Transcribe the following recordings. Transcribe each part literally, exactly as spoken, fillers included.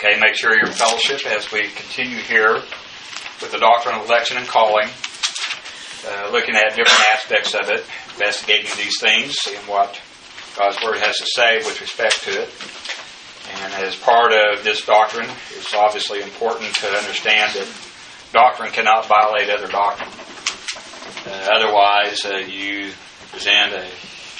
Okay, make sure you're in fellowship as we continue here with the doctrine of election and calling, uh, looking at different aspects of it, investigating these things, seeing what God's Word has to say with respect to it. And as part of this doctrine, it's obviously important to understand that doctrine cannot violate other doctrine. Uh, otherwise, uh, you present a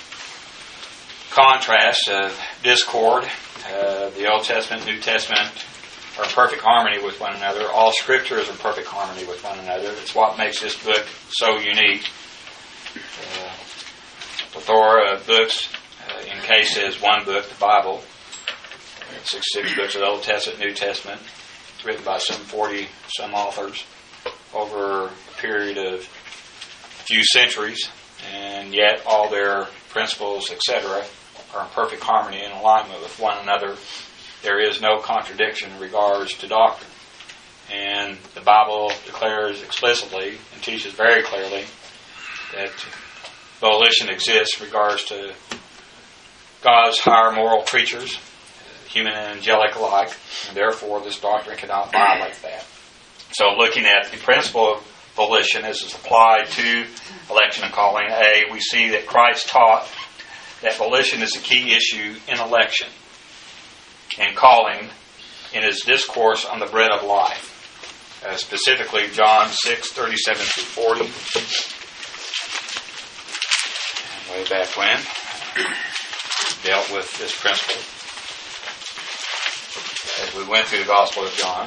contrast of discord. Uh, the Old Testament, New Testament are in perfect harmony with one another. All Scripture is in perfect harmony with one another. It's what makes this book so unique. Uh, the plethora of books uh, encases one book, the Bible. sixty-six books of the Old Testament, New Testament, written by some forty some authors over a period of a few centuries, and yet all their principles, et cetera, are in perfect harmony and alignment with one another. There is no contradiction in regards to doctrine. And the Bible declares explicitly and teaches very clearly that volition exists in regards to God's higher moral creatures, human and angelic alike, and therefore this doctrine cannot violate that. So looking at the principle of volition as it's applied to election and calling, A, we see that Christ taught that volition is a key issue in election and calling in his discourse on the bread of life. Uh, specifically, John six, thirty-seven through forty. Way back when, dealt with this principle. As we went through the Gospel of John,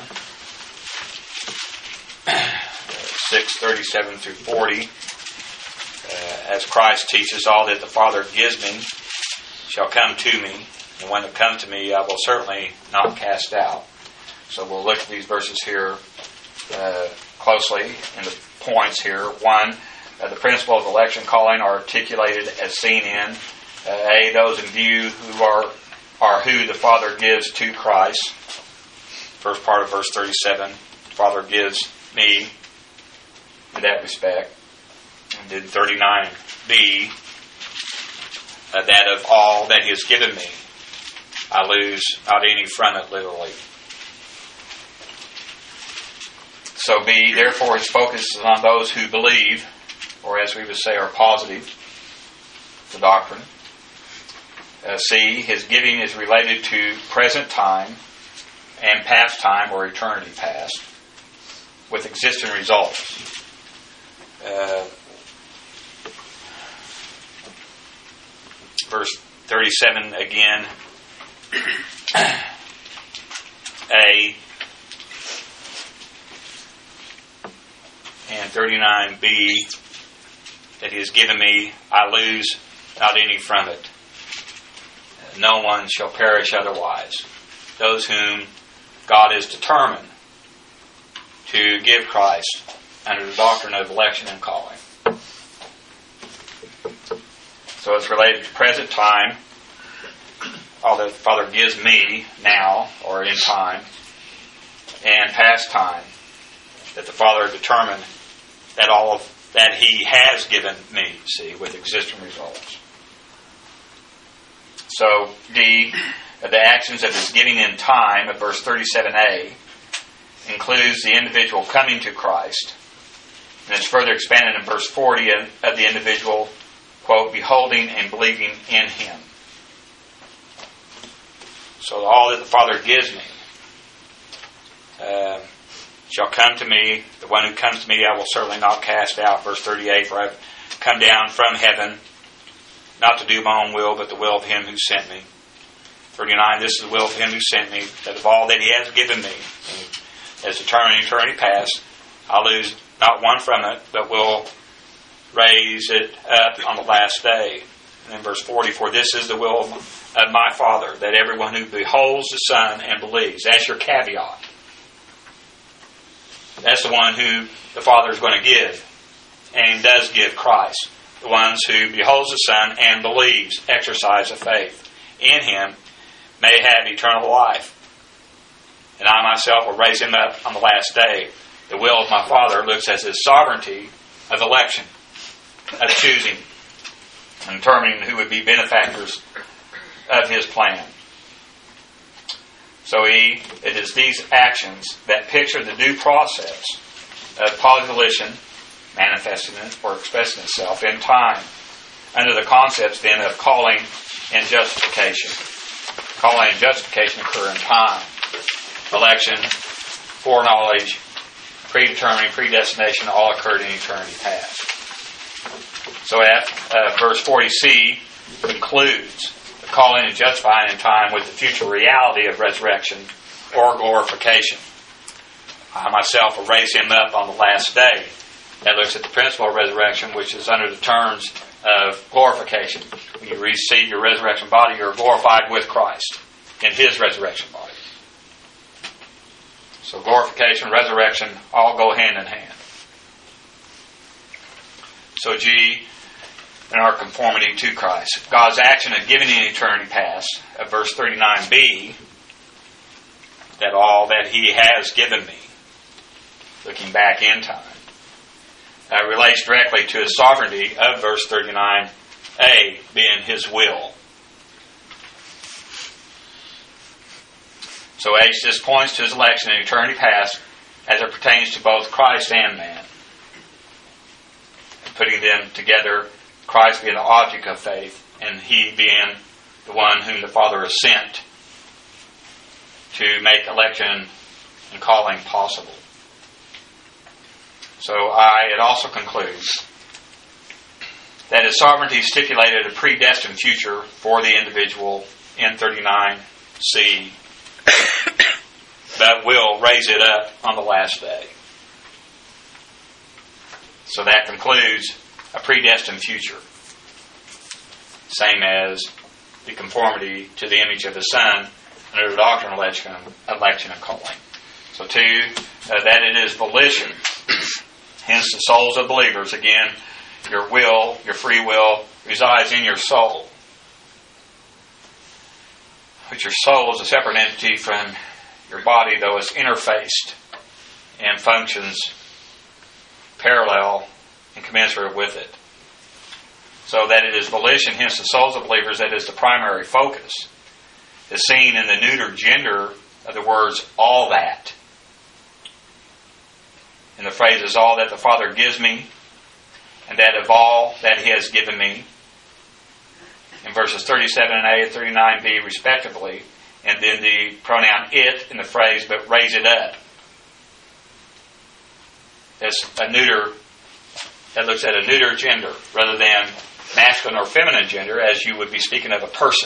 six, thirty-seven through forty, uh, as Christ teaches, all that the Father gives me shall come to me, and when it comes to me, I will certainly not cast out. So we'll look at these verses here uh, closely, and the points here. One, uh, the principle of election calling are articulated as seen in uh, A, those in view who are are who the Father gives to Christ. First part of verse thirty-seven, the Father gives me in that respect. And then thirty-nine B, uh, that of all that He has given me, I lose not any from it, literally. So B, therefore His focus is on those who believe, or as we would say are positive, the doctrine. Uh, C, His giving is related to present time and past time or eternity past with existing results. Uh, verse thirty-seven again. A and thirty-nine B, that He has given me, I lose not any from it. No one shall perish otherwise. Those whom God is determined to give Christ under the doctrine of election and calling. So it's related to present time, all that the Father gives me now or in time, and past time, that the Father determined that all of that He has given me, see, with existing results. So, D, the actions of His giving in time, of verse thirty-seven A, includes the individual coming to Christ. And it's further expanded in verse forty of, of the individual, quote, beholding and believing in Him. So all that the Father gives me uh, shall come to me. The one who comes to me I will certainly not cast out. Verse thirty-eight, for I have come down from heaven, not to do my own will, but the will of Him who sent me. thirty-nine, this is the will of Him who sent me, that of all that He has given me, as determined in eternity past, I lose not one from it, but will raise it up on the last day. And then verse forty, for this is the will of my Father, that everyone who beholds the Son and believes. That's your caveat. That's the one who the Father is going to give, and does give Christ. The ones who beholds the Son and believes, exercise of faith in Him, may have eternal life. And I myself will raise him up on the last day. The will of my Father looks at His sovereignty of election, of choosing, and determining who would be benefactors of His plan. So he, it is these actions that picture the due process of polyvolition manifesting or expressing itself in time under the concepts then of calling and justification. Calling and justification occur in time. Election, foreknowledge, predetermining, predestination all occurred in eternity past. So at uh, verse forty c concludes the calling and justifying in time with the future reality of resurrection or glorification. I myself will raise him up on the last day. That looks at the principle of resurrection, which is under the terms of glorification. When you receive your resurrection body, you're glorified with Christ in his resurrection body. So glorification, resurrection, all go hand in hand. So G, in our conformity to Christ. God's action of giving in eternity past, of verse thirty-nine b, that all that he has given me, looking back in time, uh, relates directly to his sovereignty of verse thirty-nine a, being his will. So H, this points to his election in eternity past as it pertains to both Christ and man. And putting them together, Christ being the object of faith, and he being the one whom the Father has sent to make election and calling possible. So I, it also concludes that his sovereignty stipulated a predestined future for the individual in thirty-nine c, that will raise it up on the last day. So that concludes a predestined future. Same as the conformity to the image of the Son under the doctrine of election, election and calling. So two, uh, that it is volition. Hence the souls of believers. Again, your will, your free will, resides in your soul. But your soul is a separate entity from your body, though it's interfaced and functions parallel and commensurate with it. So that it is volition, hence the souls of believers, that is the primary focus, is seen in the neuter gender of the words all that. And the phrase is all that the Father gives me, and that of all that he has given me. In verses thirty-seven a and thirty-nine b respectively, and then the pronoun it in the phrase, but raise it up. It's a neuter, that looks at a neuter gender, rather than masculine or feminine gender, as you would be speaking of a person.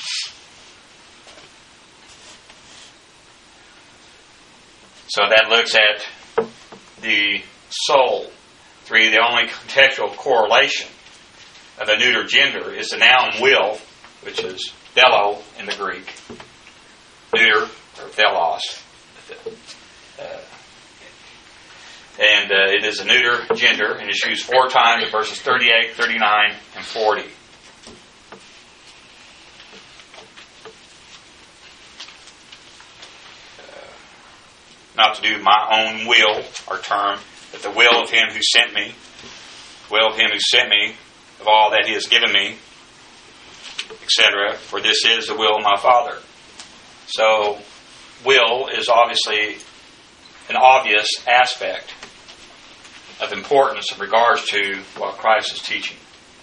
So that looks at the soul. Three, the only contextual correlation of a neuter gender is the noun will, which is delo in the Greek. Neuter, or delos. Uh, and uh, it is a neuter gender, and it's used four times in verses thirty-eight, thirty-nine, and forty. Uh, not to do my own will, our term, but the will of him who sent me, will of him who sent me, of all that he has given me, et cetera. For this is the will of my Father. So, will is obviously an obvious aspect of importance in regards to what Christ is teaching.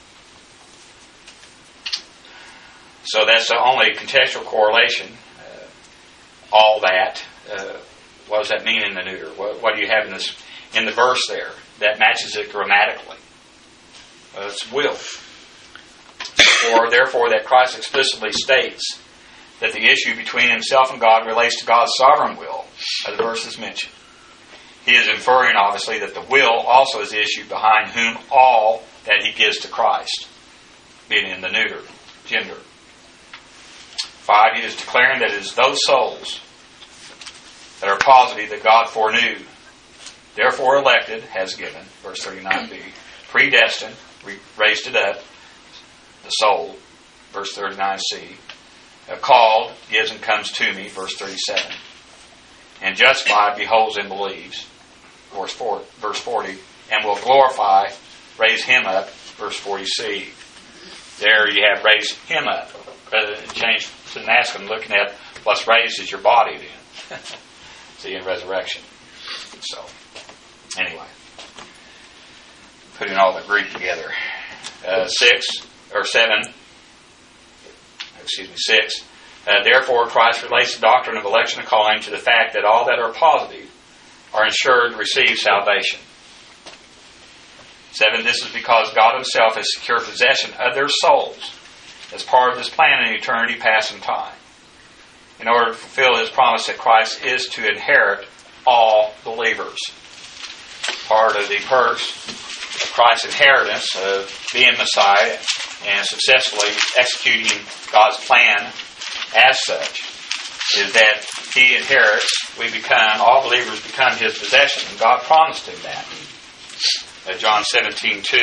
So that's the only contextual correlation. Uh, all that. Uh, what does that mean in the neuter? What, what do you have in this in the verse there that matches it grammatically? Well, it's will. Or therefore that Christ explicitly states that the issue between himself and God relates to God's sovereign will, as the verse is mentioned. He is inferring, obviously, that the will also is the issue behind whom all that he gives to Christ, being in the neuter gender. Five, he is declaring that it is those souls that are positive that God foreknew, therefore elected, has given, verse thirty-nine b, predestined, raised it up, the soul, verse thirty-nine c, called, gives and comes to me, verse thirty-seven, and justified, beholds and believes, verse forty, and will glorify, raise him up, verse forty c. There you have raise him up, rather than change to masculine, looking at plus raises your body then. See, in resurrection. So, anyway. Putting all the Greek together. Uh, six, or seven, excuse me, six. Uh, therefore, Christ relates the doctrine of election and calling to the fact that all that are positive are ensured to receive salvation. Seven, this is because God Himself has secured possession of their souls as part of His plan in eternity past and time, in order to fulfill His promise that Christ is to inherit all believers. Part of the perks of Christ's inheritance of being Messiah and successfully executing God's plan as such is that He inherits, we become, all believers become His possession, and God promised Him that. Uh, John seventeen two,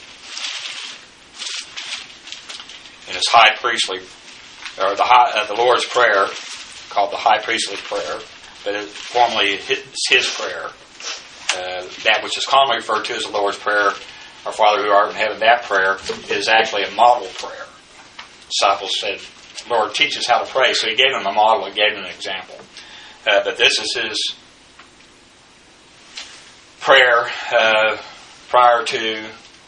in His high priestly, or the high, uh, the Lord's Prayer, called the high priestly prayer, but it formally it's His prayer. Uh, that which is commonly referred to as the Lord's Prayer, Our Father who art in heaven, that prayer is actually a model prayer. Disciples said, Lord, teach us how to pray. So He gave them a model, He gave them an example. Uh, but this is His prayer uh, prior to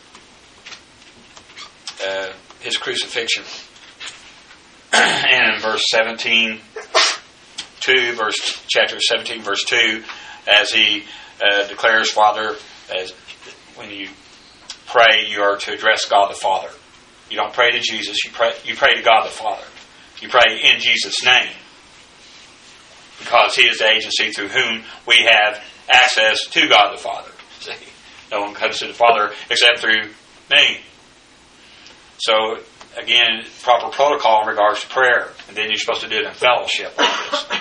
uh, His crucifixion. And in verse seventeen, two, verse chapter seventeen, verse two, as He uh, declares, Father, as when you pray, you are to address God the Father. You don't pray to Jesus, you pray, you pray to God the Father. You pray in Jesus' name, because He is the agency through whom we have access to God the Father. See? No one comes to the Father except through me. So, again, proper protocol in regards to prayer. And then you're supposed to do it in fellowship like this.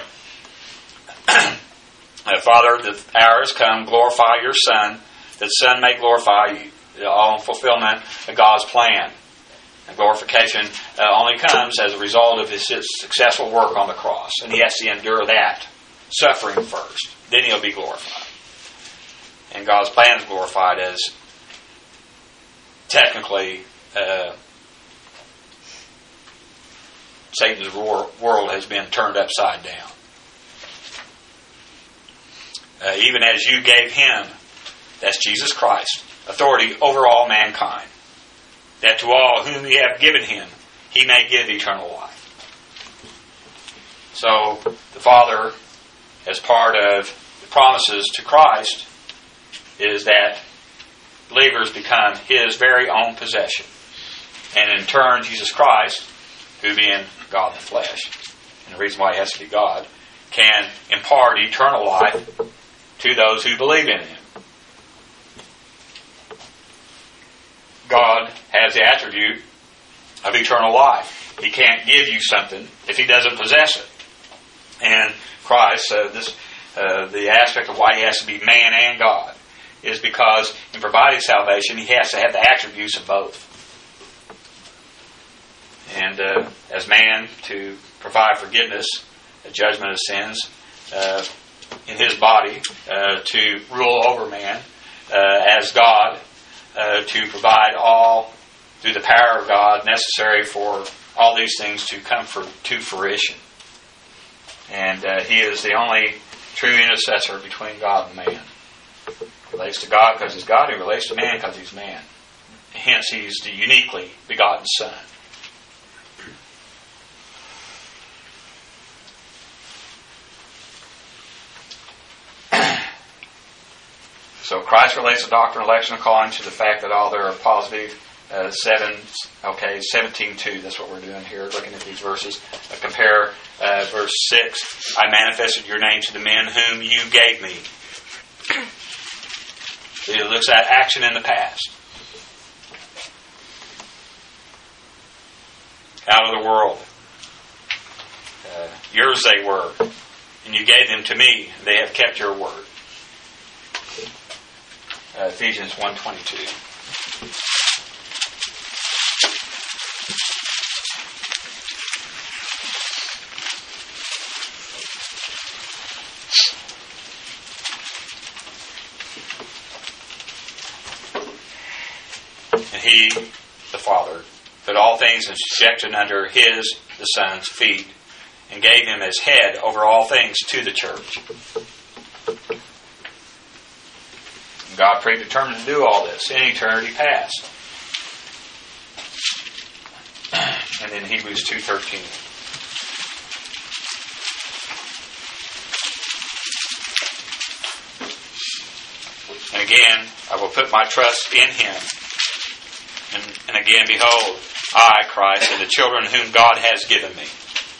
uh, Father, the hour has come, glorify your Son, that the Son may glorify you, all in fulfillment of God's plan. And glorification uh, only comes as a result of his, his successful work on the cross. And He has to endure that suffering first. Then He'll be glorified. And God's plan is glorified as technically uh, Satan's world has been turned upside down. Uh, even as you gave Him, that's Jesus Christ, authority over all mankind, that to all whom you have given Him, He may give eternal life. So, the Father, as part of the promises to Christ, is that believers become His very own possession. And in turn, Jesus Christ, who being God in the flesh, and the reason why He has to be God, can impart eternal life to those who believe in Him. God has the attribute of eternal life. He can't give you something if He doesn't possess it. And Christ, uh, this, uh, the aspect of why He has to be man and God, is because in providing salvation, He has to have the attributes of both. And uh, as man, to provide forgiveness, a judgment of sins uh, in His body, uh, to rule over man, uh, as God, Uh, to provide all, through the power of God, necessary for all these things to come for, to fruition. And uh, He is the only true intercessor between God and man. He relates to God because He's God, He relates to man because He's man. Hence, He's the uniquely begotten Son. So Christ relates the doctrine of election and calling to the fact that all there are positive. Uh, seven, okay, seventeen two. That's what we're doing here, looking at these verses. Uh, compare uh, verse six. I manifested your name to the men whom you gave me. It looks at action in the past. Out of the world. Uh, yours they were, and you gave them to me. They have kept your word. Uh, Ephesians one twenty-two. And He, the Father, put all things in subjection under His, the Son's, feet, and gave him as head over all things to the church. God predetermined to do all this in eternity past. And then Hebrews two thirteen. And again, I will put my trust in him. And, and again, behold, I, Christ, and the children whom God has given me.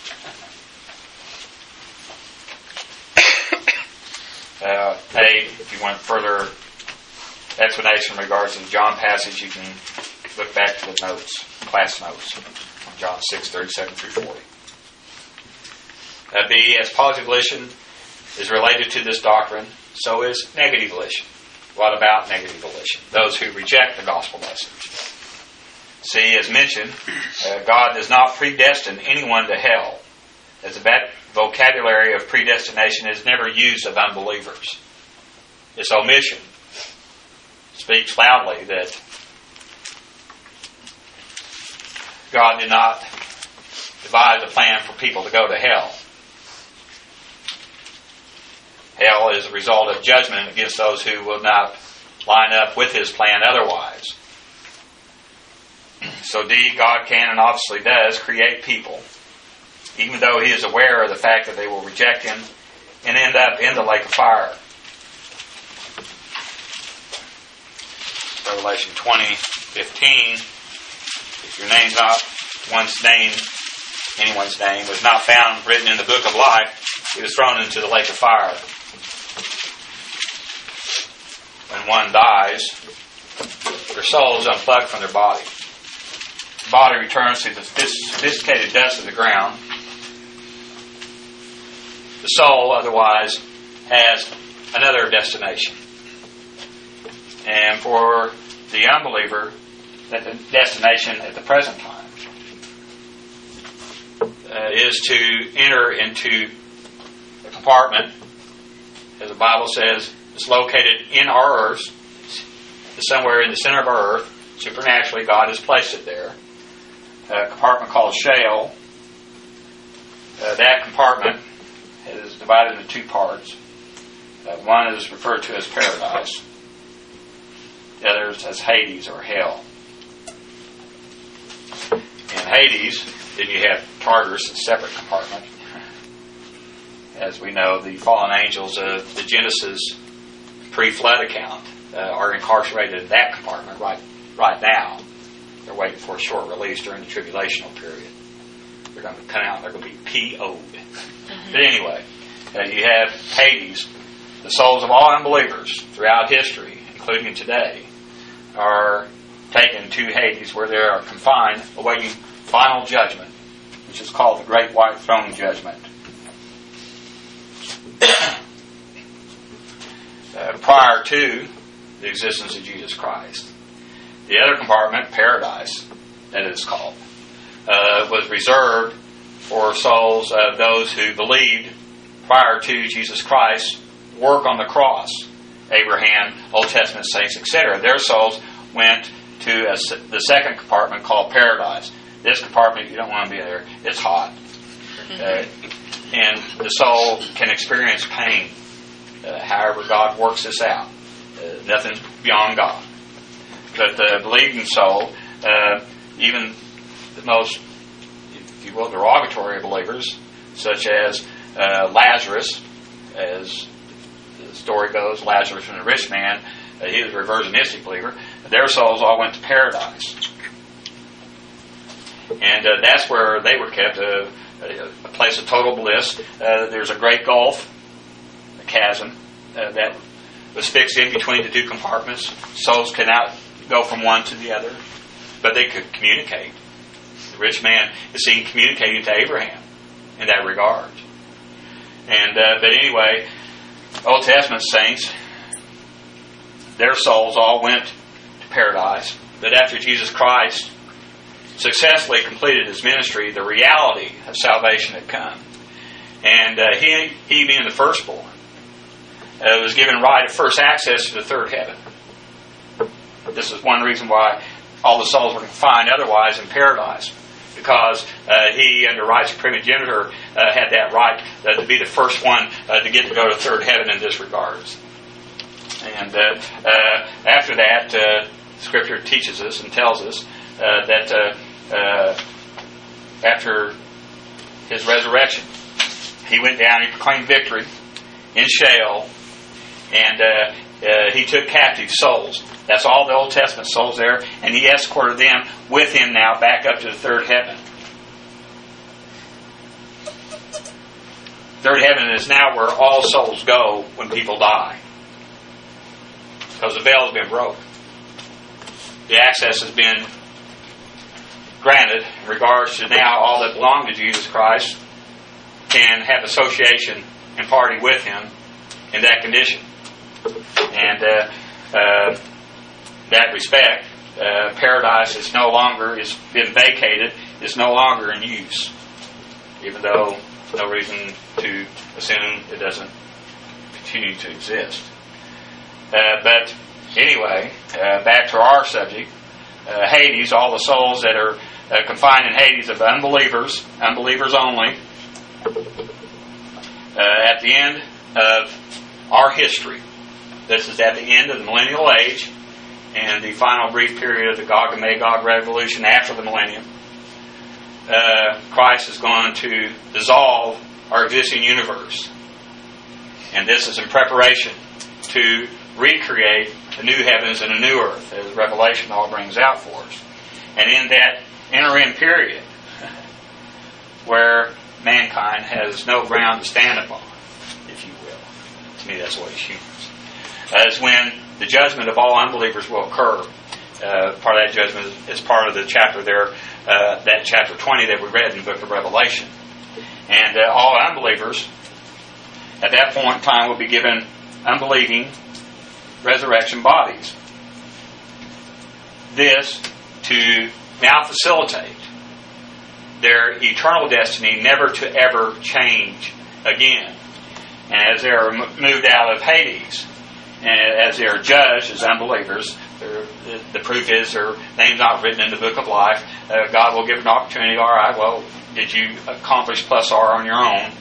Uh, hey, if you want further explanation in regards to the John passage, you can look back to the notes, class notes, from John six thirty-seven through forty. Uh, B, as positive volition is related to this doctrine, so is negative volition. What about negative volition? Those who reject the gospel message. See, as mentioned, uh, God does not predestine anyone to hell, as the vocabulary of predestination is never used of unbelievers. This omission speaks loudly that God did not devise a plan for people to go to hell. Hell is a result of judgment against those who will not line up with his plan otherwise. So D, God can and obviously does create people, even though he is aware of the fact that they will reject him and end up in the lake of fire. Revelation twenty fifteen, if your name's not one's name, anyone's name was not found written in the book of life, he was thrown into the lake of fire. When one dies, their soul is unplugged from their body. The body returns to the sophisticated dust of the ground. The soul, otherwise, has another destination. And for the unbeliever, that the destination at the present time uh, is to enter into a compartment, as the Bible says, it's located in our earth, somewhere in the center of our earth. Supernaturally, God has placed it there. A compartment called Sheol. Uh, that compartment is divided into two parts. Uh, one is referred to as paradise. The other is as Hades or hell. In Hades, then you have Tartarus, a separate compartment. As we know, the fallen angels of the Genesis pre-flood account uh, are incarcerated in that compartment right right now. They're waiting for a short release during the tribulational period. They're going to come out and they're going to be P O'd. Mm-hmm. But anyway, uh, you have Hades. The souls of all unbelievers throughout history, including today, are taken to Hades, where they are confined, awaiting final judgment, which is called the Great White Throne Judgment. uh, prior to the existence of Jesus Christ. The other compartment, paradise, that it is called, uh, was reserved for souls of those who believed prior to Jesus Christ's work on the cross. Abraham, Old Testament saints, et cetera. Their souls went to a, the second compartment called paradise. This compartment, you don't want to be there. It's hot. Uh, and the soul can experience pain. Uh, however, God works this out. Uh, nothing beyond God. But the believing soul, uh, even the most, if you will, derogatory believers, such as uh, Lazarus, as the story goes, Lazarus and the rich man, uh, he was a reversionistic believer. Their souls all went to paradise. And uh, that's where they were kept, uh, a place of total bliss. Uh, there's a great gulf, a chasm, uh, that was fixed in between the two compartments. Souls could not go from one to the other, but they could communicate. The rich man is seen communicating to Abraham in that regard. And uh, but anyway, Old Testament saints, their souls all went to paradise. But after Jesus Christ successfully completed his ministry, the reality of salvation had come. And uh, he, he being the firstborn, uh, was given right of first access to the third heaven. This is one reason why all the souls were confined otherwise in paradise. because uh, he, under rights of primogeniture, uh, had that right uh, to be the first one uh, to get to go to third heaven in this regards. And uh, uh, after that, uh, Scripture teaches us and tells us uh, that uh, uh, after his resurrection, he went down, he proclaimed victory in Sheol, and uh, uh, he took captive souls. That's all the Old Testament souls there, and he escorted them with him now back up to the third heaven. Third heaven is now where all souls go when people die, because the veil has been broken. The access has been granted in regards to now all that belong to Jesus Christ can have association and party with him in that condition. And uh, uh, that respect, uh, paradise is no longer, has been vacated, is no longer in use, even though no reason to assume it doesn't continue to exist. Uh, but anyway, uh, back to our subject, uh, Hades, all the souls that are uh, confined in Hades of unbelievers, unbelievers only, uh, at the end of our history, this is at the end of the millennial age and the final brief period of the Gog and Magog revolution after the millennium, uh, Christ is going to dissolve our existing universe. And this is in preparation to recreate a new heavens and a new earth, as Revelation all brings out for us. And in that interim period, where mankind has no ground to stand upon, if you will. To me, that's what it's humans. As when the judgment of all unbelievers will occur. Uh, part of that judgment is, is part of the chapter there, uh, that chapter twenty that we read in the book of Revelation. And uh, all unbelievers at that point in time will be given unbelieving resurrection bodies. This to now facilitate their eternal destiny never to ever change again. And as they are moved out of Hades, and as they are judged as unbelievers, the proof is their name's not written in the book of life. Uh, God will give an opportunity. All right, well, did you accomplish plus R on your own?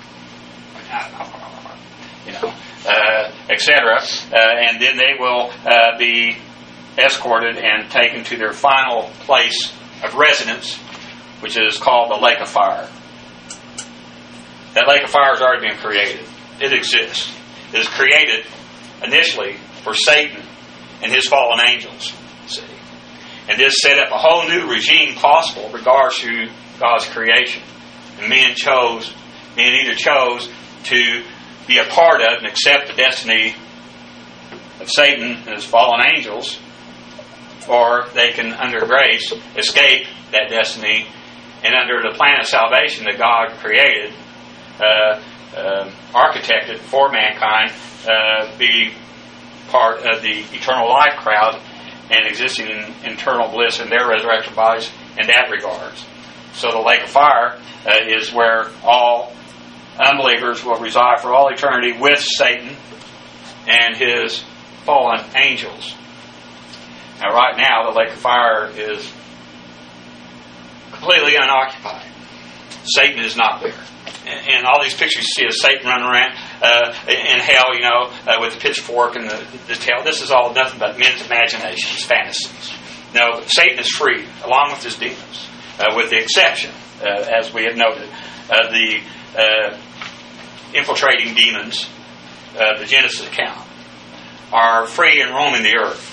You know, uh, et cetera. Uh, and then they will uh, be escorted and taken to their final place of residence, which is called the lake of fire. That lake of fire has already been created. It exists. It is created initially for Satan and his fallen angels. See? And this set up a whole new regime possible in regards to God's creation. And men chose, men either chose to be a part of and accept the destiny of Satan and his fallen angels, or they can, under grace, escape that destiny and under the plan of salvation that God created, uh, uh, architected for mankind, uh, be part of the eternal life crowd and existing in eternal bliss in their resurrection bodies in that regards. So the lake of fire uh, is where all unbelievers will reside for all eternity with Satan and his fallen angels. Now, right now, the lake of fire is completely unoccupied. Satan is not there. And all these pictures you see of Satan running around uh, in hell, you know, uh, with the pitchfork and the, the tail, this is all nothing but men's imaginations, fantasies. No, Satan is free, along with his demons, uh, with the exception, uh, as we have noted, uh, the uh, infiltrating demons, uh, the Genesis account, are free and roaming the earth,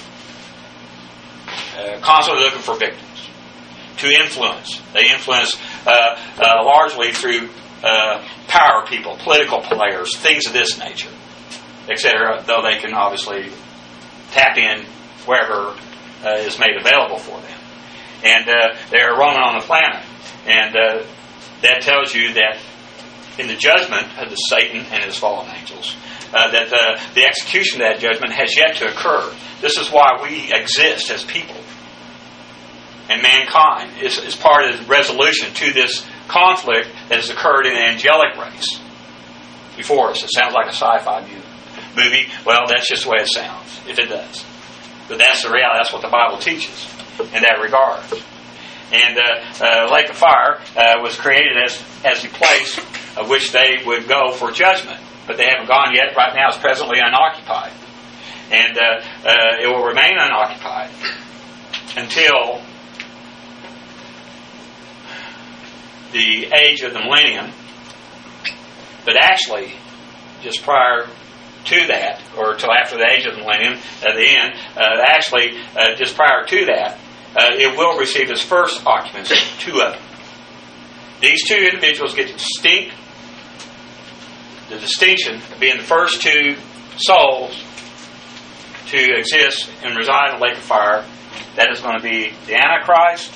uh, constantly looking for victims to influence. They influence uh, uh, largely through uh, power people, political players, things of this nature, et cetera, though they can obviously tap in wherever uh, is made available for them. And uh, they're roaming on the planet. And uh, that tells you that in the judgment of the Satan and his fallen angels, uh, that the, the execution of that judgment has yet to occur. This is why we exist as people. And mankind is, is part of the resolution to this conflict that has occurred in the angelic race before us. It sounds like a sci-fi movie. Well, that's just the way it sounds, if it does. But that's the reality. That's what the Bible teaches in that regard. And uh, uh, Lake of Fire uh, was created as, as the place of which they would go for judgment. But they haven't gone yet. Right now it's presently unoccupied. And uh, uh, it will remain unoccupied until the age of the millennium. But actually, just prior to that, or till after the age of the millennium, at the end, uh, actually, uh, just prior to that, uh, it will receive its first occupancy, two of them. These two individuals get distinct, the distinction of being the first two souls to exist and reside in the lake of fire. That is going to be the Antichrist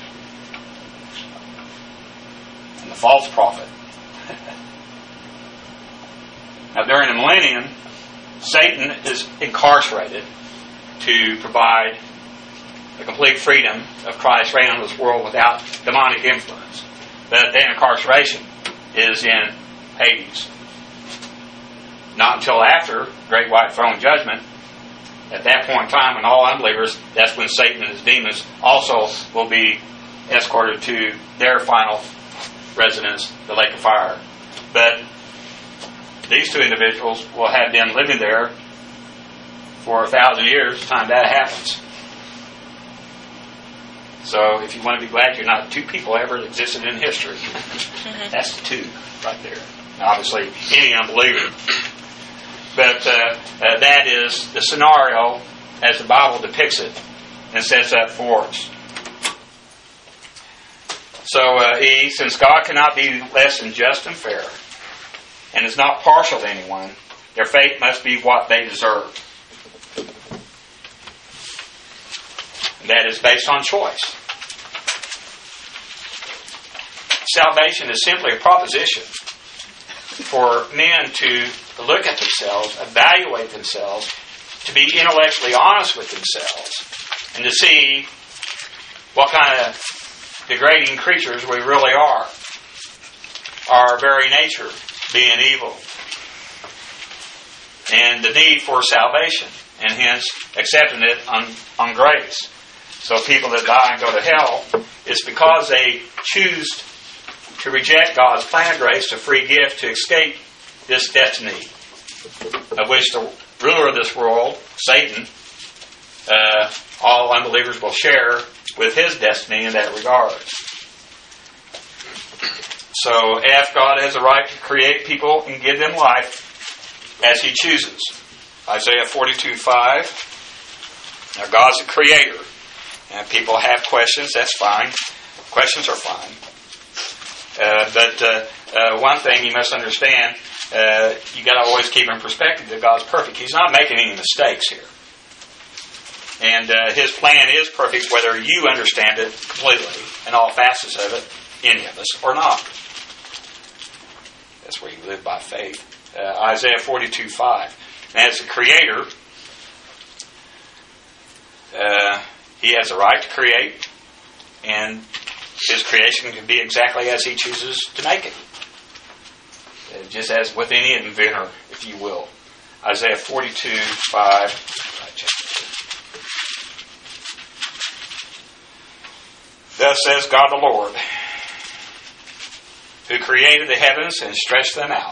and the false prophet. Now, during the millennium, Satan is incarcerated to provide the complete freedom of Christ's reign on this world without demonic influence. But that incarceration is in Hades. Not until after Great White Throne Judgment. At that point in time, when all unbelievers, that's when Satan and his demons also will be escorted to their final residence, the lake of fire. But these two individuals will have been living there for a thousand years, the time that happens. So if you want to be glad you're not two people ever existed in history, mm-hmm. That's the two right there. Obviously, any unbeliever. But uh, uh, that is the scenario as the Bible depicts it and sets up for us. So, uh, E, since God cannot be less than just and fair, and is not partial to anyone, their fate must be what they deserve. And that is based on choice. Salvation is simply a proposition for men to look at themselves, evaluate themselves, to be intellectually honest with themselves, and to see what kind of degrading creatures we really are. Our very nature being evil. And the need for salvation, and hence accepting it on, on grace. So people that die and go to hell, it's because they choose to reject God's plan of grace, a free gift, to escape this destiny of which the ruler of this world, Satan, uh, all unbelievers will share with his destiny in that regard. So, F, God has a right to create people and give them life as He chooses. Isaiah forty-two five. Now, God's a creator. And people have questions, that's fine. Questions are fine. Uh, but uh, uh, one thing you must understand, uh, you got to always keep in perspective that God's perfect. He's not making any mistakes here. And uh, His plan is perfect whether you understand it completely and all facets of it, any of us, or not. That's where you live by faith. Uh, Isaiah forty-two five. As the Creator, uh, He has a right to create, and His creation can be exactly as He chooses to make it. Uh, just as with any inventor, if you will. Isaiah forty-two five. Thus says God the Lord, who created the heavens and stretched them out.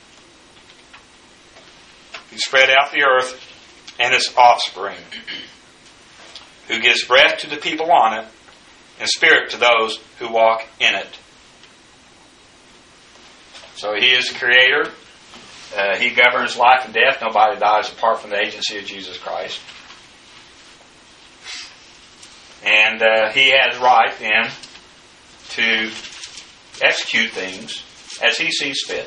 He spread out the earth and its offspring, who gives breath to the people on it and spirit to those who walk in it. So He is the Creator. Uh, he governs life and death. Nobody dies apart from the agency of Jesus Christ. And uh, He has right then to execute things as He sees fit.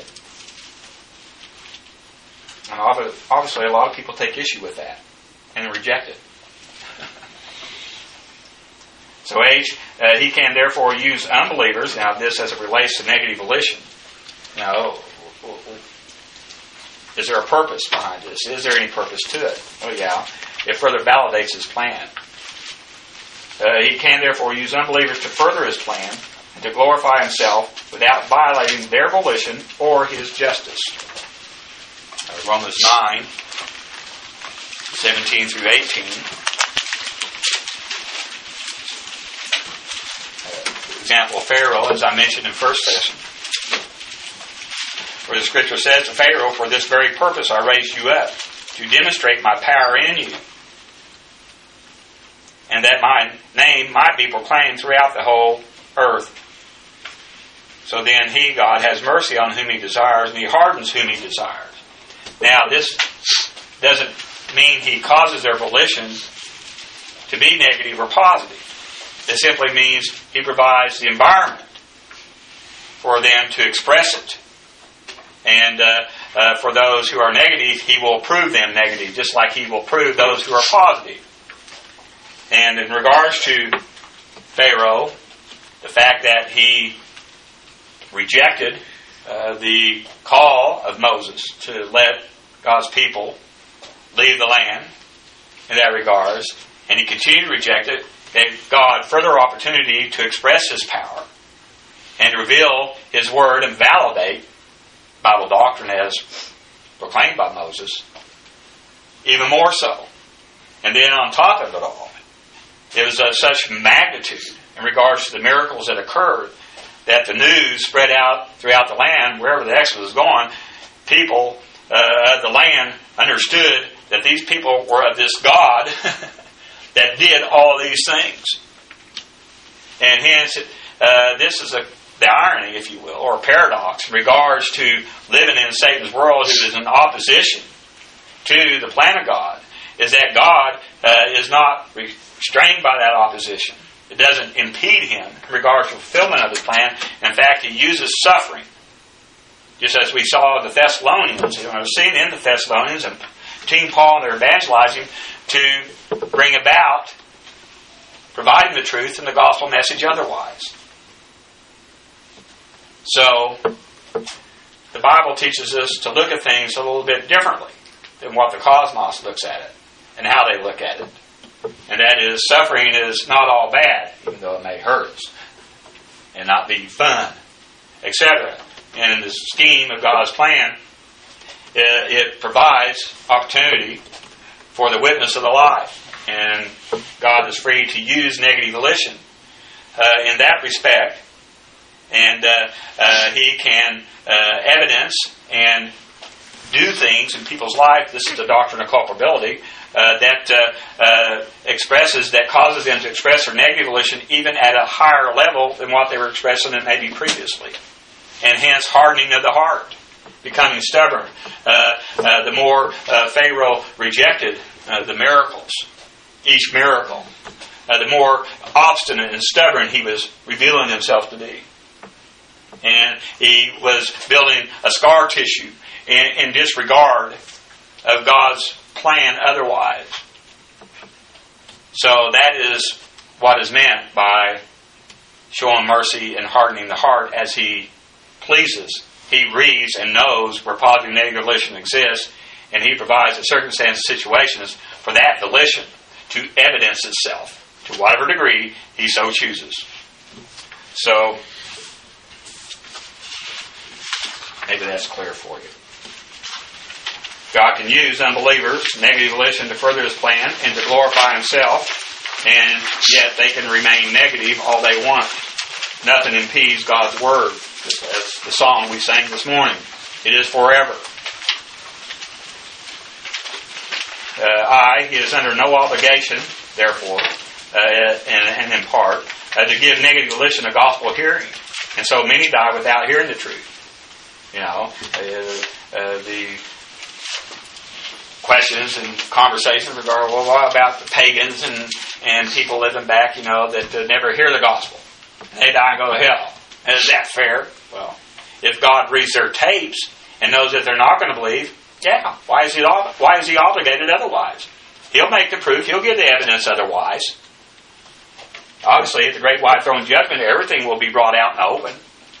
And obviously a lot of people take issue with that and reject it. So H, uh, He can therefore use unbelievers. Now this as it relates to negative volition. Now, is there a purpose behind this? Is there any purpose to it? Oh yeah, it further validates His plan. Uh, he can therefore use unbelievers to further His plan and to glorify Himself without violating their volition or His justice. Uh, Romans nine, seventeen through eighteen. example of Pharaoh, as I mentioned in first session, where the scripture says to Pharaoh, "For this very purpose I raised you up, to demonstrate my power in you, and that my name might be proclaimed throughout the whole earth. So then he, God, has mercy on whom he desires, and he hardens whom he desires." Now, this doesn't mean he causes their volition to be negative or positive. It simply means he provides the environment for them to express it. And uh, uh, for those who are negative, he will prove them negative, just like he will prove those who are positive. And in regards to Pharaoh, the fact that he rejected uh, the call of Moses to let God's people leave the land in that regards, and he continued to reject it, gave God further opportunity to express his power and to reveal his word and validate Bible doctrine as proclaimed by Moses, even more so. And then on top of it all, it was of such magnitude in regards to the miracles that occurred that the news spread out throughout the land, wherever the Exodus was going. People uh, of the land understood that these people were of this God that did all these things. And hence, uh, this is a, the irony, if you will, or paradox in regards to living in Satan's world, who is in opposition to the plan of God, is that God uh, is not restrained by that opposition. It doesn't impede him in regards to fulfillment of his plan. In fact, he uses suffering. Just as we saw the Thessalonians, you know, seen in the Thessalonians, and Team Paul, they're evangelizing to bring about providing the truth and the gospel message otherwise. So, the Bible teaches us to look at things a little bit differently than what the cosmos looks at it and how they look at it. And that is, suffering is not all bad, even though it may hurt us and not be fun, et cetera. And in the scheme of God's plan, it, it provides opportunity for the witness of the life. And God is free to use negative volition uh, in that respect. And uh, uh, He can uh, evidence and do things in people's life. This is the doctrine of culpability. Uh, that uh, uh, expresses, that causes them to express their negative volition even at a higher level than what they were expressing it maybe previously. And hence hardening of the heart, becoming stubborn. Uh, uh, the more uh, Pharaoh rejected uh, the miracles, each miracle, uh, the more obstinate and stubborn he was revealing himself to be. And he was building a scar tissue in, in disregard of God's plan otherwise. So that is what is meant by showing mercy and hardening the heart as he pleases. He reads and knows where positive and negative volition exists, and he provides the circumstances, situations for that volition to evidence itself to whatever degree he so chooses. So maybe that's clear for you. God can use unbelievers, negative volition, to further His plan and to glorify Himself, and yet they can remain negative all they want. Nothing impedes God's Word, just as the song we sang this morning. It is forever. Uh, I, He is under no obligation, therefore, uh, and, and in part, uh, to give negative volition a gospel hearing. And so many die without hearing the truth. You know, uh, uh, the questions and conversations regarding, well, what about the pagans and, and people living back, you know, that uh, never hear the gospel. They die and go to hell. And is that fair? Well, if God reads their tapes and knows that they're not going to believe, yeah, why is he why is he obligated otherwise? He'll make the proof. He'll give the evidence otherwise. Obviously, at the great white throne judgment, everything will be brought out in the open.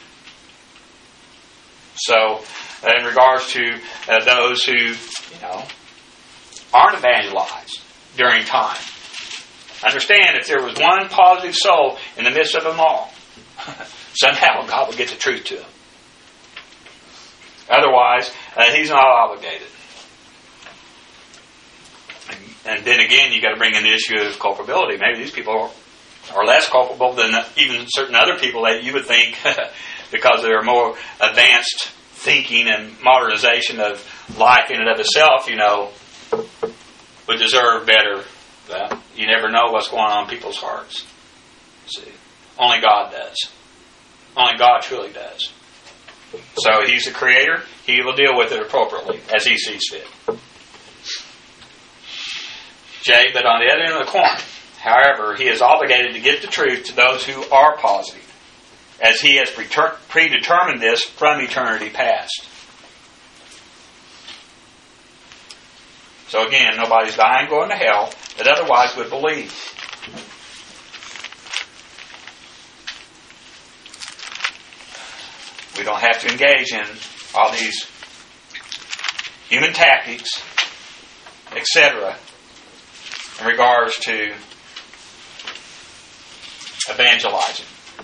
So, in regards to uh, those who, you know, aren't evangelized during time, understand if there was one positive soul in the midst of them all, somehow God will get the truth to them. Otherwise, uh, He's not obligated. And, and then again, you got to bring in the issue of culpability. Maybe these people or less culpable than even certain other people that you would think, because they're more advanced thinking and modernization of life in and of itself, you know, would deserve better. Well, you never know what's going on in people's hearts. See, only God does. Only God truly does. So He's the Creator. He will deal with it appropriately as He sees fit. J, but on the other end of the coin, however, He is obligated to give the truth to those who are positive, as He has predetermined this from eternity past. So again, nobody's dying, going to hell, that otherwise would believe. We don't have to engage in all these human tactics, et cetera, in regards to evangelizing.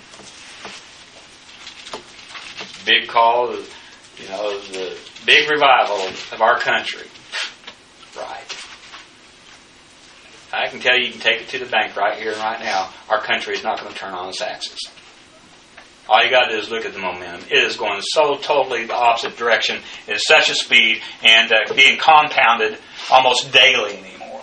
Big call, you know, the big revival of our country. Right. I can tell you, you can take it to the bank right here and right now. Our country is not going to turn on its axis. All you got to do is look at the momentum. It is going so totally the opposite direction at such a speed, and uh, being compounded almost daily anymore.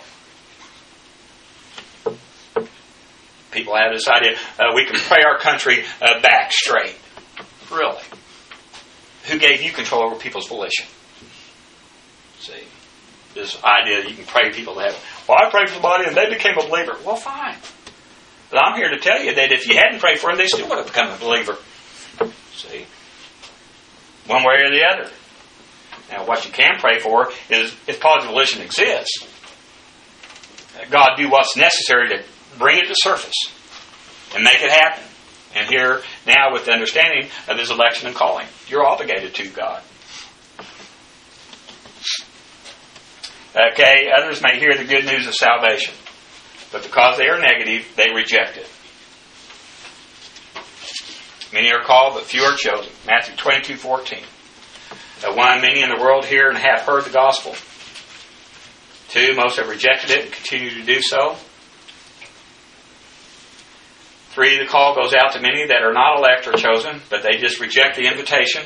People have this idea, uh, we can pray our country uh, back straight. Really? Who gave you control over people's volition? See, this idea that you can pray people to heaven. Well, I prayed for somebody and they became a believer. Well, fine. But I'm here to tell you that if you hadn't prayed for them, they still would have become a believer. See? One way or the other. Now, what you can pray for is, if positive volition exists, God do what's necessary to bring it to surface and make it happen. And here, now, with the understanding of His election and calling, you're obligated to God. Okay, others may hear the good news of salvation, but because they are negative, they reject it. Many are called, but few are chosen. Matthew twenty-two fourteen. Uh, one, many in the world hear and have heard the gospel. Two, most have rejected it and continue to do so. Three, the call goes out to many that are not elect or chosen, but they just reject the invitation.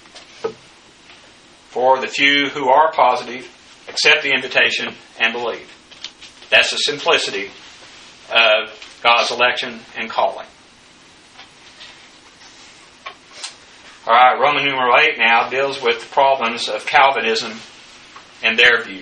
Four, the few who are positive accept the invitation and believe. That's the simplicity of God's election and calling. All right, Roman numeral eight now deals with the problems of Calvinism and their view.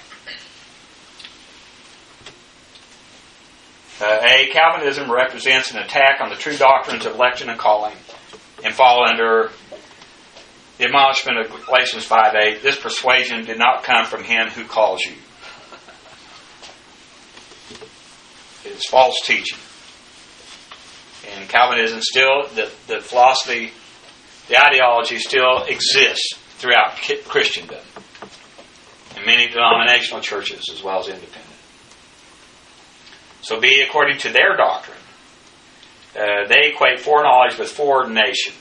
Uh, A, Calvinism represents an attack on the true doctrines of election and calling and fall under the admonishment of Galatians five eight. This persuasion did not come from Him who calls you. It is false teaching. And Calvinism still, the, the philosophy, the ideology still exists throughout Christendom in many denominational churches as well as independent. So B, according to their doctrine, uh, they equate foreknowledge with foreordination,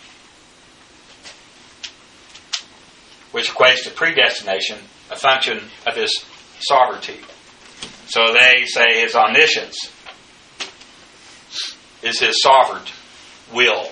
which equates to predestination, a function of His sovereignty. So they say His omniscience is His sovereign will.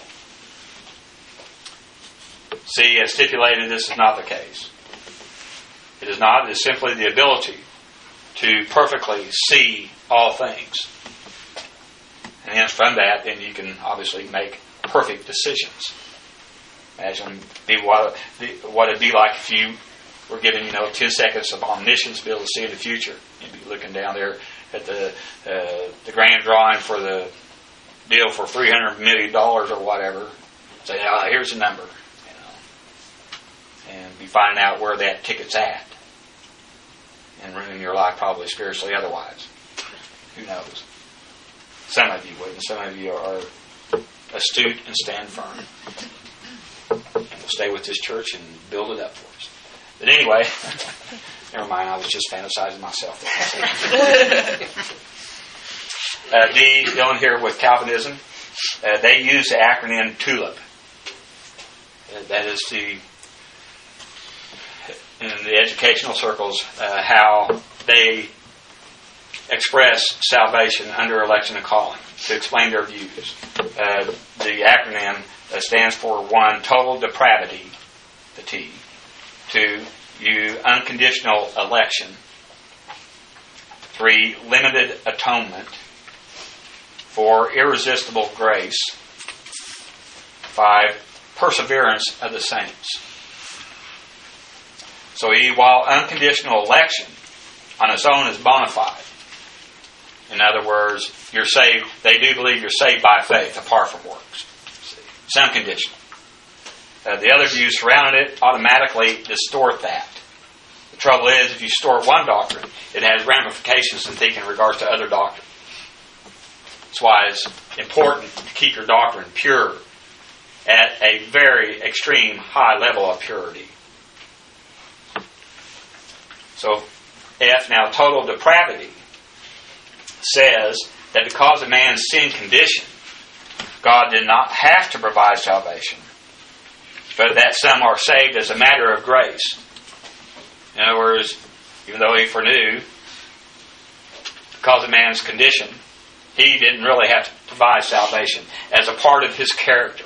See, as stipulated, this is not the case. It is not. It is simply the ability to perfectly see all things. And hence from that, then you can obviously make perfect decisions. Imagine what it'd be like if you were given, you know, ten seconds of omniscience to be able to see in the future. You'd be looking down there at the uh, the grand drawing for the deal for three hundred million dollars or whatever. Say, oh, here's the number, you know, and be finding out where that ticket's at, and ruining your life probably spiritually otherwise. Who knows? Some of you wouldn't. Some of you are astute and stand firm. And we'll stay with this church and build it up for us. But anyway, never mind, I was just fantasizing myself. uh, D, going here with Calvinism, uh, they use the acronym TULIP. Uh, that is the, in the educational circles, uh, how they express salvation under election and calling. to explain their views. Uh, the acronym uh, stands for one, total depravity, the T. Two, U, unconditional election. Three, limited atonement. Four, irresistible grace. Five, perseverance of the saints. So E, while unconditional election on its own is bona fide. In other words, you're saved, they do believe you're saved by faith apart from works. It's unconditional. Uh, the other views surrounding it automatically distort that. The trouble is, if you distort one doctrine, it has ramifications in thinking in regards to other doctrine. That's why it's important to keep your doctrine pure at a very extreme high level of purity. So F, now total depravity, says that because of man's sin condition, God did not have to provide salvation, but that some are saved as a matter of grace. In other words, even though he foreknew, because of man's condition, he didn't really have to provide salvation as a part of his character.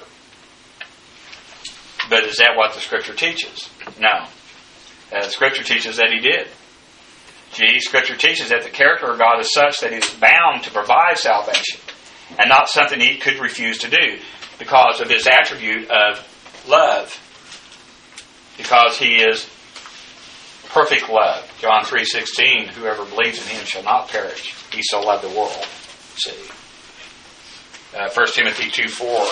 But is that what the Scripture teaches? No. Uh, the Scripture teaches that he did. G, Scripture teaches that the character of God is such that he is bound to provide salvation, and not something he could refuse to do because of his attribute of love, because he is perfect love. John three sixteen, whoever believes in him shall not perish. He so loved the world. See. Uh, First Timothy two four.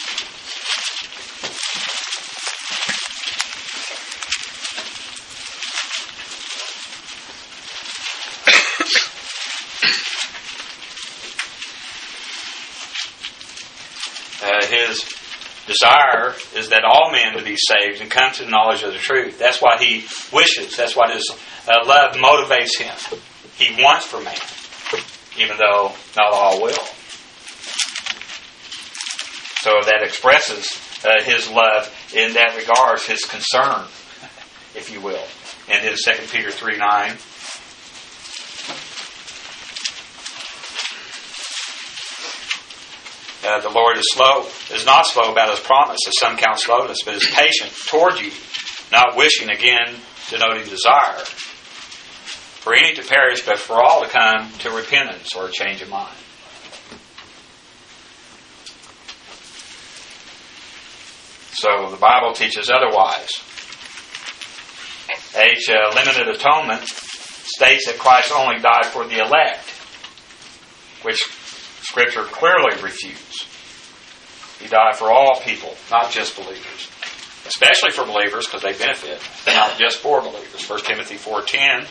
Uh, his desire is that all men to be saved and come to the knowledge of the truth. That's what he wishes. That's what his uh, love motivates him. He wants for man, even though not all will. So that expresses uh, his love in that regards, his concern, if you will, in his Second Peter three nine. Uh, the Lord is slow, is not slow about his promise, as some count slowness, but is patient toward you, not wishing, again, denoting desire, for any to perish, but for all to come to repentance or a change of mind. So the Bible teaches otherwise. H, uh, limited atonement states that Christ only died for the elect, which Scripture clearly refutes. He died for all people, not just believers. Especially for believers, because they benefit. Not just for believers. First Timothy four ten.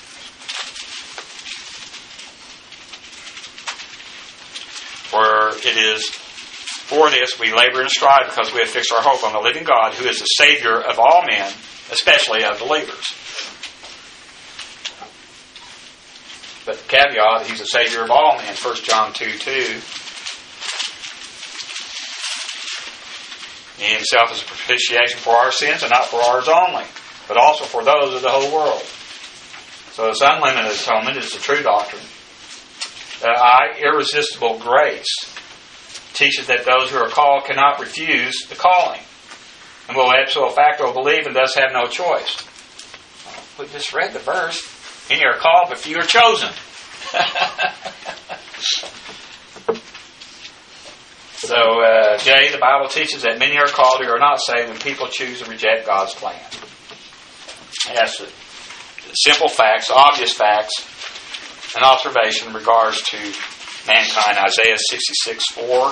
For it is for this we labor and strive, because we have fixed our hope on the living God, who is the Savior of all men, especially of believers. But the caveat, he's the Savior of all men, First John two two. He himself is a propitiation for our sins, and not for ours only, but also for those of the whole world. So this unlimited atonement is the true doctrine. Uh, I, irresistible grace, teaches that those who are called cannot refuse the calling, and will ipso facto believe and thus have no choice. We just read the verse. Many are called, but few are chosen. So, uh, J, the Bible teaches that many are called who are not saved when people choose to reject God's plan. That's the simple facts, obvious facts, an observation in regards to mankind. Isaiah sixty-six four.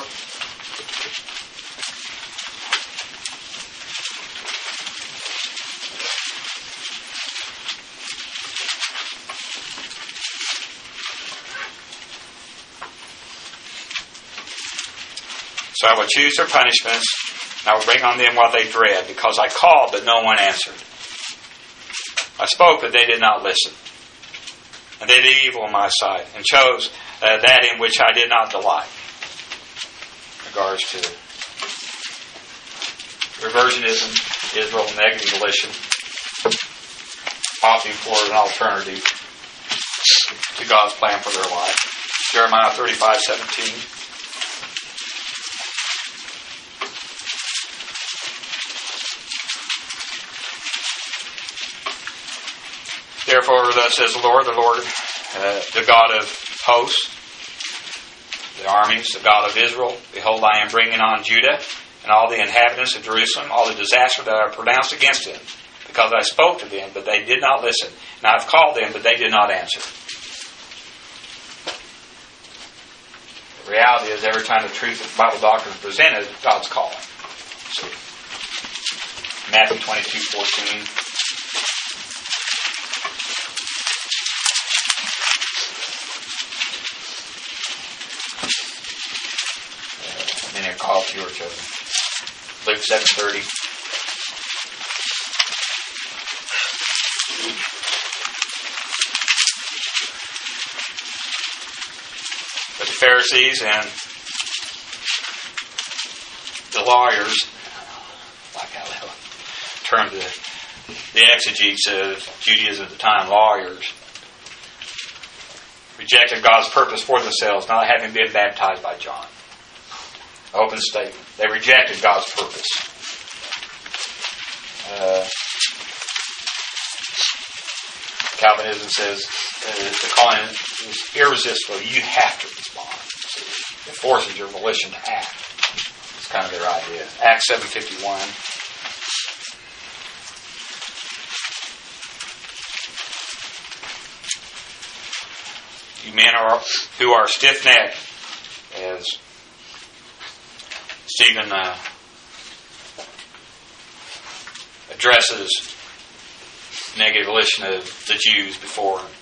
So I will choose their punishments, and I will bring on them what they dread, because I called, but no one answered. I spoke, but they did not listen. And they did evil in my sight, and chose uh, that in which I did not delight. In regards to reversionism, Israel negative volition, opting for an alternative to God's plan for their life. Jeremiah thirty-five seventeen. Therefore, thus says the Lord, the Lord, uh, the God of hosts, the armies, the God of Israel, behold, I am bringing on Judah and all the inhabitants of Jerusalem, all the disaster that I pronounced against them, because I spoke to them, but they did not listen. And I have called them, but they did not answer. The reality is, every time the truth of Bible doctrine is presented, God's calling. So, Matthew twenty-two fourteen. Many are called, few are chosen. Luke seven thirty. But the Pharisees and the lawyers, like how they termed the, the exegetes of Judaism at the time, lawyers, rejected God's purpose for themselves, not having been baptized by John. Open statement. They rejected God's purpose. Uh, Calvinism says uh, the calling is irresistible. You have to respond. It forces your volition to act. It's kind of their idea. Acts seven fifty-one. You men are who are stiff-necked, as Stephen uh, addresses negative volition of the Jews before him.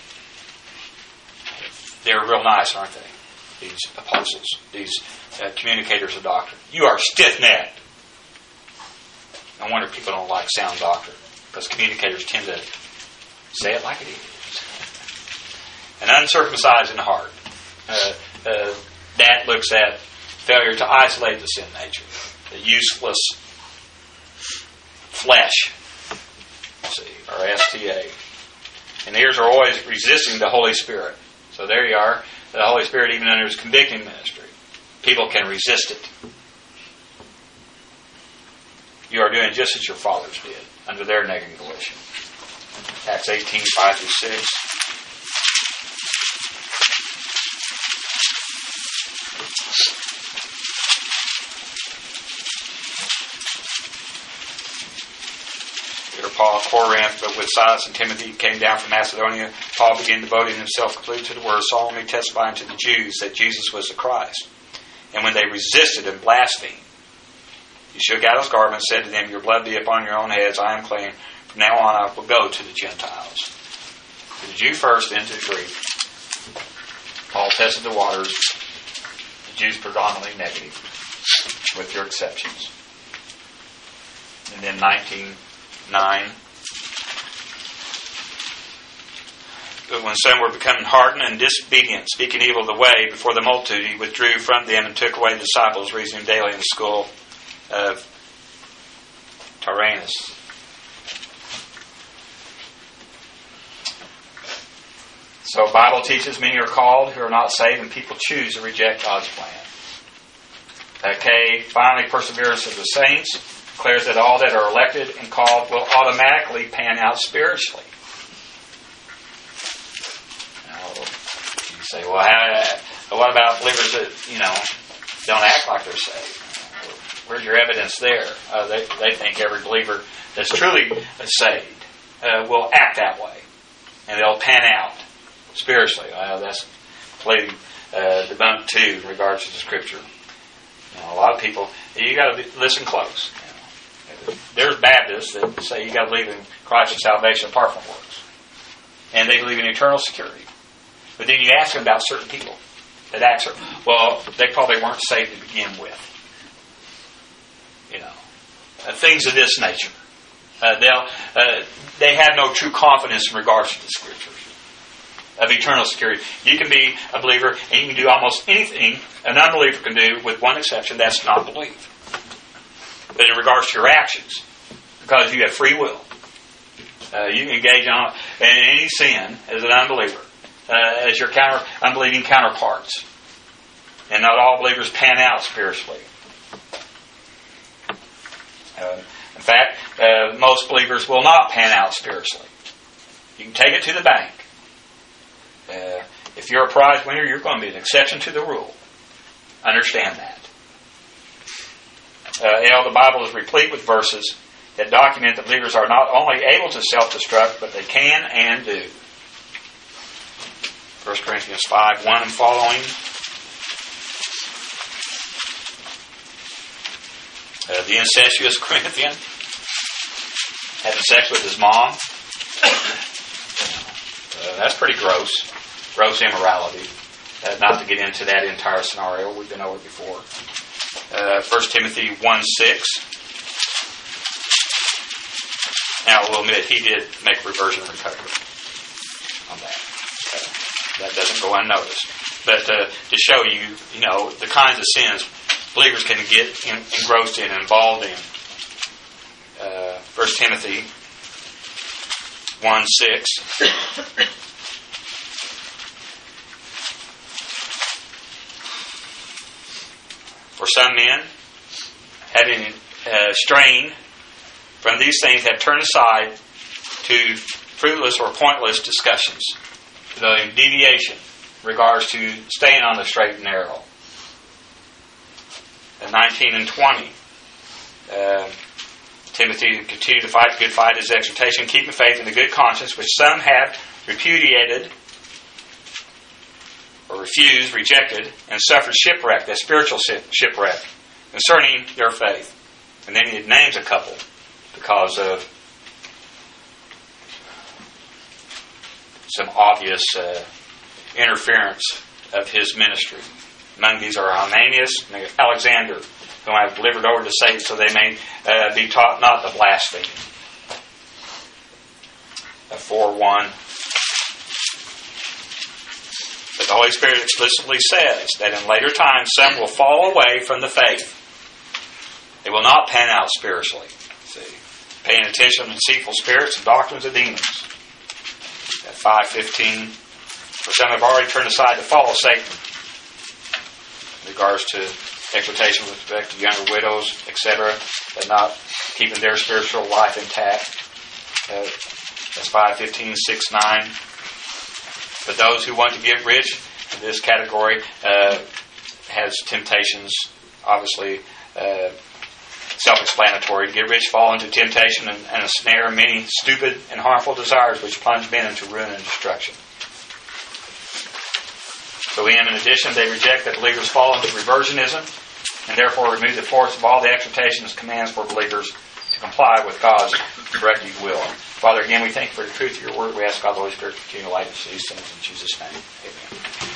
They're real nice, aren't they? These apostles, these uh, communicators of doctrine. You are stiff-necked. No wonder people don't like sound doctrine, because communicators tend to say it like it is. And uncircumcised in the heart. Uh, uh, that looks at failure to isolate the sin nature, the useless flesh, see, or S T A. And ears are always resisting the Holy Spirit. So there you are. The Holy Spirit, even under His convicting ministry, people can resist it. You are doing just as your fathers did under their negative volition. Acts eighteen five through six. Paul, Corinth, but with Silas and Timothy came down from Macedonia. Paul began devoting himself completely to the word, solemnly testifying to the Jews that Jesus was the Christ. And when they resisted and blasphemed, he shook out his garment and said to them, your blood be upon your own heads, I am clean. From now on I will go to the Gentiles. To the Jew first, then to the Greek. Paul tested the waters. The Jews predominantly negative, with your exceptions. And then nineteen nine. But when some were becoming hardened and disobedient, speaking evil of the way before the multitude, he withdrew from them and took away the disciples, reasoning daily in the school of Tyrannus. So the Bible teaches many are called who are not saved, and people choose to reject God's plan. Okay, finally, perseverance of the saints declares that all that are elected and called will automatically pan out spiritually. Now, you say, well, how, what about believers that, you know, don't act like they're saved? Where's your evidence there? Uh, they, they think every believer that's truly saved uh, will act that way, and they'll pan out spiritually. Well, that's completely uh, debunked too in regards to the Scripture. You know, a lot of people, you got to listen close. There's Baptists that say you got to believe in Christ and salvation apart from works, and they believe in eternal security. But then you ask them about certain people that act certain. Well, they probably weren't saved to begin with. You know, uh, things of this nature. Uh, they'll uh, they have no true confidence in regards to the Scriptures of eternal security. You can be a believer and you can do almost anything an unbeliever can do, with one exception: that's not believe. But in regards to your actions, because you have free will, uh, you can engage on in any sin as an unbeliever, uh, as your counter unbelieving counterparts. And not all believers pan out spiritually. Uh, in fact, uh, most believers will not pan out spiritually. You can take it to the bank. Uh, if you're a prize winner, you're going to be an exception to the rule. Understand that. Uh, you know, the Bible is replete with verses that document that believers are not only able to self-destruct, but they can and do. First Corinthians five, one and following. Uh, the incestuous Corinthian having sex with his mom. Uh, that's pretty gross. Gross immorality. Uh, not to get into that entire scenario. We've been over it before. Uh, First Timothy one six. Now, we'll admit he did make reversion and recovery on that. Uh, that doesn't go unnoticed. But uh, to show you, you know, the kinds of sins believers can get in, engrossed in, involved in. Uh, First Timothy one six. For some men, having uh, straying from these things, have turned aside to fruitless or pointless discussions. The deviation in regards to staying on the straight and narrow. And nineteen and twenty. Uh, Timothy continue to fight the good fight, his exhortation, keeping faith in the good conscience, which some have repudiated or refused, rejected, and suffered shipwreck, that spiritual shipwreck, concerning their faith. And then he names a couple because of some obvious uh, interference of his ministry. Among these are Hymenaeus and Alexander, whom I have delivered over to Satan, so they may uh, be taught not to blaspheme. four one. But the Holy Spirit explicitly says that in later times some will fall away from the faith. They will not pan out spiritually. See, paying attention to deceitful spirits and doctrines of demons. At five fifteen, for some have already turned aside to follow Satan. In regards to exhortation with respect to younger widows, et cetera, but not keeping their spiritual life intact. Uh, that's five fifteen, six nine. But those who want to get rich in this category uh, has temptations, obviously uh, self-explanatory. To get rich, fall into temptation and, and a snare, many stupid and harmful desires which plunge men into ruin and destruction. So in addition, they reject that believers fall into reversionism and therefore remove the force of all the exhortations and commands for believers to comply with God's directed will. Father, again, we thank you for the truth of your word. We ask God the Holy Spirit to continue to light us to these things in Jesus' name. Amen.